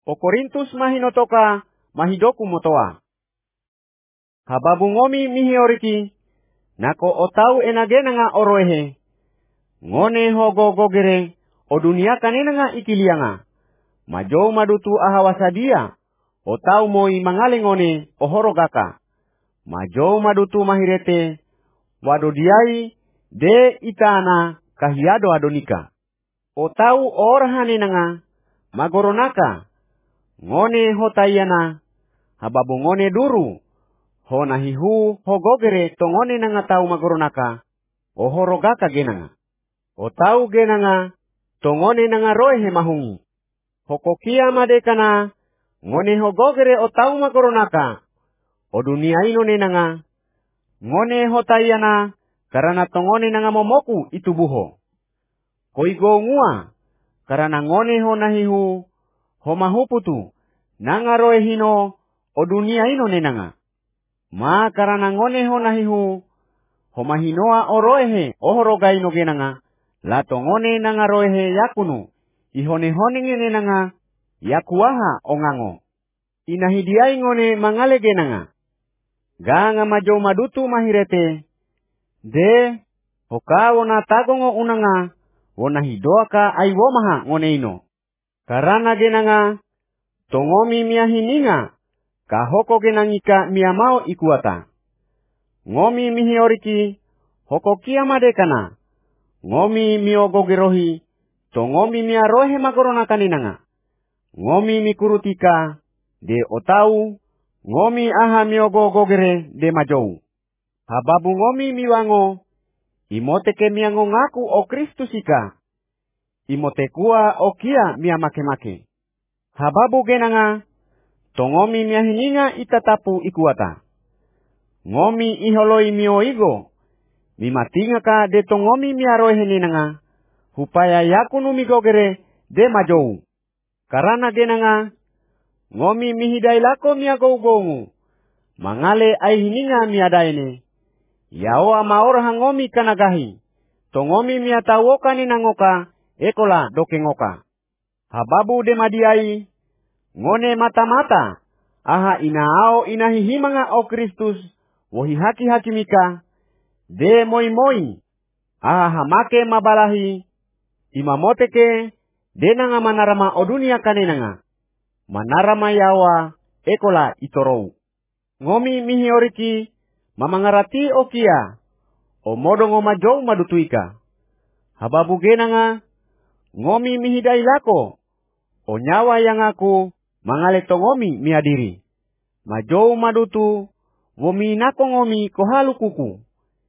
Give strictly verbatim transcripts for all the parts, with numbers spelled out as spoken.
O Korintus mahinotoka mahidoku motoa. Hababu ngomi mihioriki, nako otau enagenanga oroehe. Ngone hogo gogere, o dunia kanenanga ikilianga. Majou madutu ahawasadia, otau moi mangale ngone ohorogaka. Majou madutu mahirete, wadodiai de itana kahiado adonika. Otau orahanenanga, magoronaka. Ngone hotayana, hababu ngone duru. Hona hihu hogogere tongone nanga tau magoronaka, ohorogaka genanga. O tau genanga, tongone nanga roehe mahungi. Hokokia madekana, ngone hogogere o tau magoronaka. O dunia ino nenanga, ngone hotayana, karana tongone nanga momoku itubuho. Koigo ngua, karana ngone hona hihu, homahuputu, nanga roehino, o dunia ino nenanga. Ma karana ngone hona hihu, homahinoa oroehe ohorogai no genanga, lato ngone nanga roehe yakunu, ihone honinge nenanga, yakuaha ongango. Inahidiai ngone mangale genanga. Ganga majou madutu mahirete, de, hoka wona tagongo unanga, wona hidoaka aiwomaha ngone ino. Karana genanga, tongomi miahininga, kahoko genangika miamao ikuata. Ngomi mihioriki, hoko kia madekana. Ngomi miogogerohi, to ngomi miarohe magorona kaninanga. Ngomi mikurutika, de otau, ngomi aha miogogogere de majou. Hababu ngomi miwango, imoteke miango ngaku o Kristusika. Imotekua o kia miamake-make. Hababu genanga, tongomi miahininga itatapu ikuata. Ngomi iholoi mioigo, mimatingaka de tongomi miarohe ninanga, hupaya yakunu migogere de majou. Karana genanga, ngomi mihidai lako miagougongu, mangale aihininga miadaine. Yao amaorha ngomi kanagahi, tongomi miatawoka ninangoka, ekola dokengoka. Hababu de madiai, ngone mata-mata, aha inaao inahihimanga o Kristus, wohi haki-hakimika, de moi-moi, aha hamake mabalahi, imamoteke, denanga manarama o dunia kanenanga, manarama yawa, ekola itorou. Ngomi mihioriki, mamangarati o kia, o modongo majou madutuika. Hababu genanga, ngomi mihidai lako, o nyawa yang aku, mangale tongomi miadiri. Majou madutu, womi nako ngomi kohalu kuku.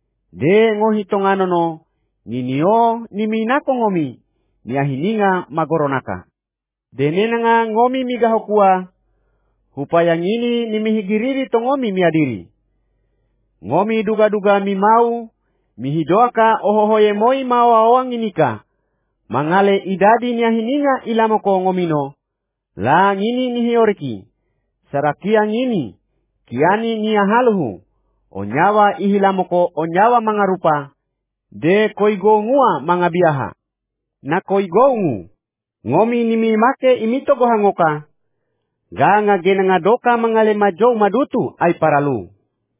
De ngohi tonganono, ninio nimi nako ngomi, miahininga magoronaka. Denenanga ngomi migahokua, hupaya ngini nimihigiriri tongomi miadiri. Ngomi duga-duga mi mau, mihidoaka ohohoye moi mau awang inika. Mangale idadi niahininga ilamoko ngomino. La ngini nihioriki. Sarakia ngini. Kiani niahaluhu. Onyawa ihilamoko onyawa mangarupa. De koigo ngua mangabiaha. Na koigo ngu. Ngomi nimi make imito gohangoka. Ganga genanga doka mangale majou madutu ay paralu.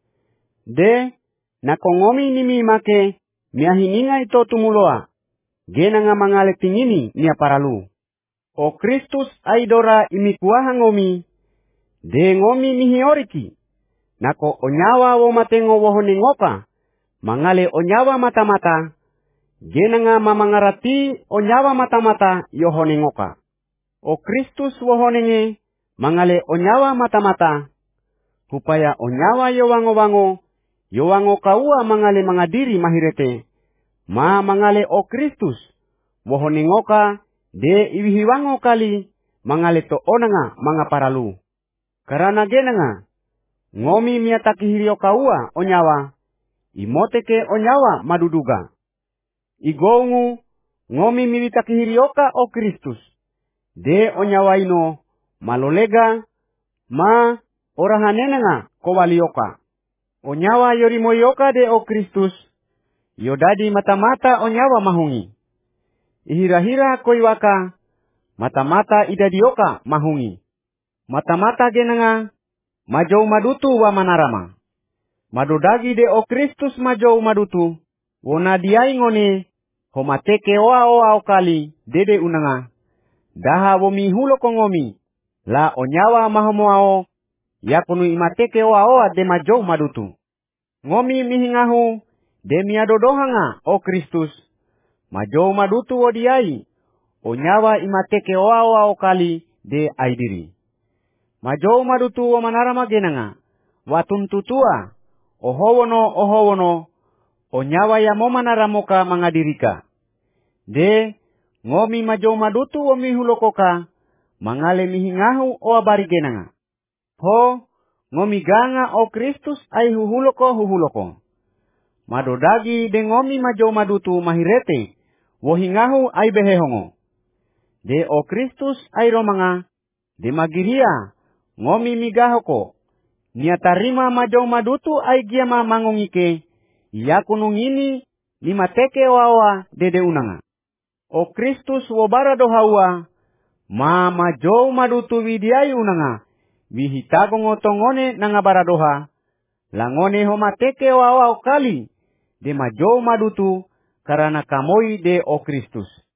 De, na kongomi nimi make miahininga ito tumuloa. Genanga mangale tingini nia paralu. O Kristus aidora imikuaha ngomi. De ngomi mihioriki. Nako onyawa wo matengo wohonengoka. Mangale onyawa mata-mata. Genanga mamangarati onyawa mata-mata yohonengoka. O Kristus wohonenge. Mangale onyawa mata-mata. Hupaya onyawa yowango-wango. Yowango kaua mangale mangadiri mahirete. Ma mangale o Kristus. Wohonengoka. De iwihiwango kali. Mangale to onanga mangaparalu. Karana genanga. Ngomi miatakihirio kaua onyawa. Imoteke onyawa maduduga. Igongu. Ngomi miwitakihirioka o Kristus. De onyawa ino. Malolega. Ma orahanenanga kowalioka. Onyawa yorimoyoka de o Kristus. Yodadi mata-mata onyawa mahungi. Ihira-hira koiwaka. Mata-mata idadioka mahungi. Mata-mata genanga majou madutu wa manarama. Madodagi de o Kristus majou madutu. Wona diai ngone homateke oa oa okali dede unanga. Daha womi hulo kongomi. La onyawa mahomoao. Yakunu imateke oa oa de majou madutu. Ngomi mihingahu de miadodohanga o Kristus. Majou madutu o diai. Onyawa imateke oa oa okali de aidiri. Majou madutu o manarama genanga. Watuntutua. Ohowono ohowono. Onyawa ya mo manaramoka mangadirika. De ngomi majou madutu o mihulokoka. Mangale mihingahu o abari genanga. Ho ngomi ganga o Kristus ai huhuloko huhuloko. Madodagi de ngomi majou madutu mahirete. Wohingahu ai behehongo. De o Kristus ai romanga. De magiria. Ngomi migahoko. Niatarima majou madutu ai giama mangongike. Yakunu ngini limateke wawa dede unanga. O Kristus wobara dohawa. Ma majou madutu widiai unanga. Wihitago ngotongone nangabara doha. Langone homateke wawa okali. De majou madutu karana kamoi de o Kristus.